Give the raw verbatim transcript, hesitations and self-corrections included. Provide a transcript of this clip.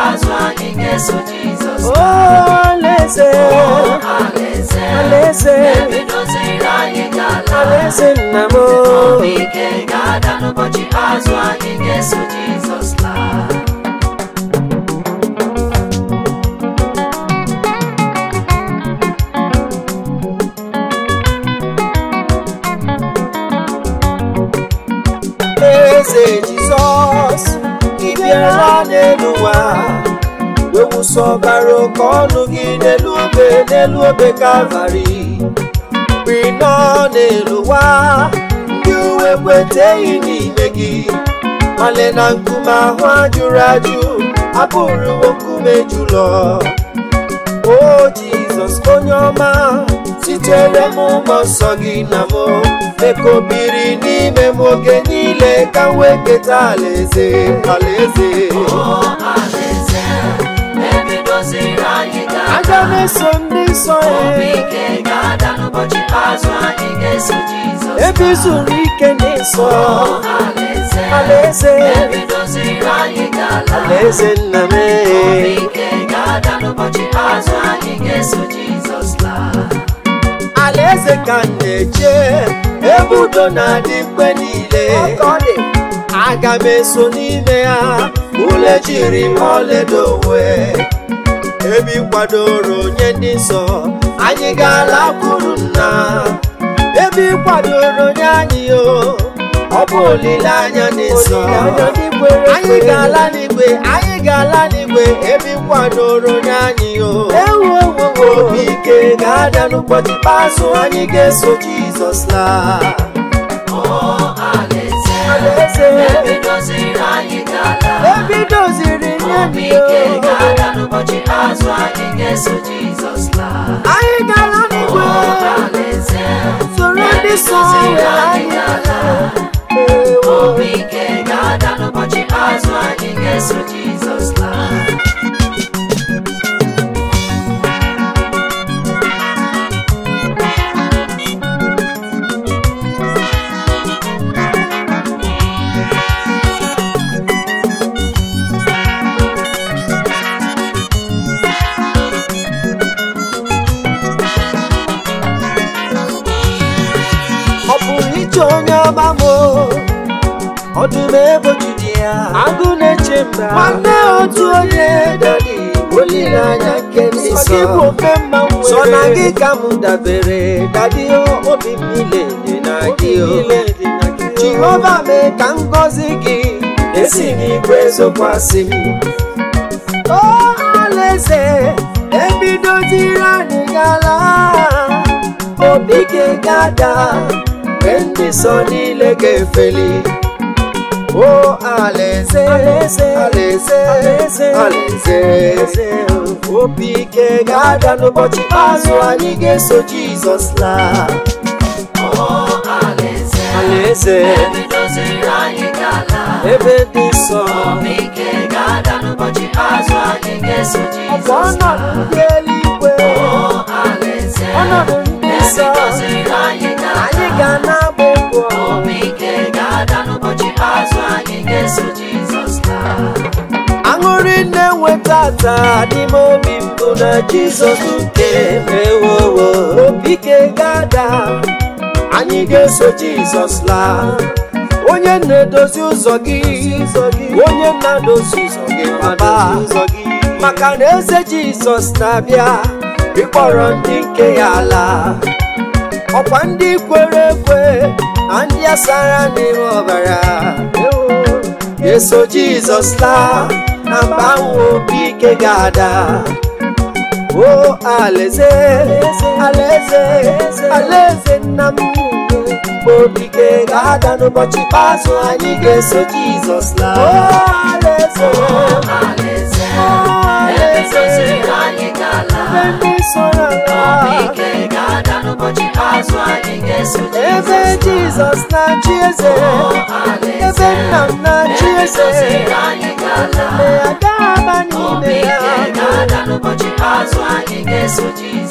azụ anyị ga-eso Jizọs. Oh, alaeze, Alaeze, alaeze, ebe doziri anyị ga-ala. alaeze nna m. Obi ike ga-ada n'ụbọchị azụ anyị ga-eso Jizọs laa. Eze Jizọs, ị bịara n'elu ụwa, wewụsa ọbara oke ọnụ gị n'elu obe, n'elu obe Kalvarị. Mgbe ị nọ n'elu ụwa, ndị uwe kweteghị n'ime gị, male na nkume ahụ ajụrụ ajụ abụrụwo nkume jụlọ. O Jizọs onye ọma, sitere m mmụọ nsọ gị na m, mee ka o biri n'ime m oge niile ka m wee keta alaeze, alaeze. Alaeze, ebe doziri anyị ga-ala. Aga m eso ndị nsọ Obi ya, ike ga-ada n'ụbọchị azụ anyị ga-eso Jizọs. ebe zuru ike n'ịsọ. Alaeze, Alaeze, ebe doziri anyị ga-ala. alaeze nna m. Obi ike ga-ada n'ụbọchị azụ anyị ga-eso Jizọs laa. Alaeze ka m na-eche, ebe udo na-adị mgbe niile. Aga m eso n'ime ya, ule jiri m ọlaedo wee. Ebe ị kwadoro nye ndị nsọ, anyị ga-ala kwuru nna. Ebe ị kwadoro nye anyị o, ọ bụ olileanya dị nsọ. Anyị ga-ala n'igwe, anyị ga-ala n'igwe, ebe ị kwadoro nye anyị o. Obi ike ga-ada n'ụbọchị ikpeazụ anyị ga-eso Jizọs laa. Alaeze, Alaeze, ebe doziri anyị ga-ala. ebe ị doziri nye Obi m ike o. ga-ada n'ụbọchị azụ anyị ga-eso Jizọs laa. Anyị ga-ala n'igwe, Alaeze, soro ndị nsọ wee anyị ga-ala. obi ike ga-ada n'ụbọchị azụ anyị ga-eso Jizọs laa. Ọ pụrụ iche onye ọma m, ọdụm egbochiri ya, agụ na-eche mba. Nwanne otu onye dadi, olileanya nke ndị nsọ. Sọ na gị ka m dabere, dadi o, obi m niile dị na gị o. Jehova mee ka ngọzi gị esi n'igwe zokwasị m. O alaeze, ebe ị doziri anyị ga-ala. Obi ike ga-ada mgbe ndị nsọ niile ga-efeli. O alaeze, alaeze, alaeze, alaeze. Obi ike ga-ada n'ụbọchị ikpeazụ anyị ga-eso Jizọs laa. Alaeze, Alaeze, ebe doziri anyị ga-ala. ebe dị nsọ. Obi ike ga-ada n'ụbọchị azụ anyị ga-eso Ọ bụ Jizọs ọnọdụ laa. ndị eluigwe, Alaeze, ọnọdụ ndị ebe nsọ. doziri anyị Anyị ga-ala. ga na-agba egwu ọṅụ. Obi ike ga-ada n'ụbọchị azụ anyị ga-eso Jizọs laa. Aṅụrị na-enweta taa n'ime obi m bụ na Jizọs nke mewowo. Obi ike ga-ada, anyị ga-eso Jizọs laa. Onye na-edozi ụzọ gị, onye na-edozi ụzọ gị papa, maka na eze Jizọs na-abịa ịkpọrọ ndị nke ya ala. Ọkwa ndị kwere ekwe na ndị asara n'ime ọbara ga-eso Jizọs laa, na mba ahụ obi ike ga-ada. O alaeze, alaeze, alaeze nna m, obi ike ga-ada n'ụbọchị ikpeazụ anyị ga-eso Jizọs laa. O alaeze, Alaeze, ebe doziri anyị ga-ala. ebe ndị nsọ na-ala. Obi ike ga-ada n'ụbọchị azụ anyị ga-eso Ebe Jizọs na-achị eze, ebe nna m na-achị eze, ga-ala. ebe a ga-aba n'ime Obi ya. ike ga-ada n'ụbọchị azụ anyị ga-eso Jizọs.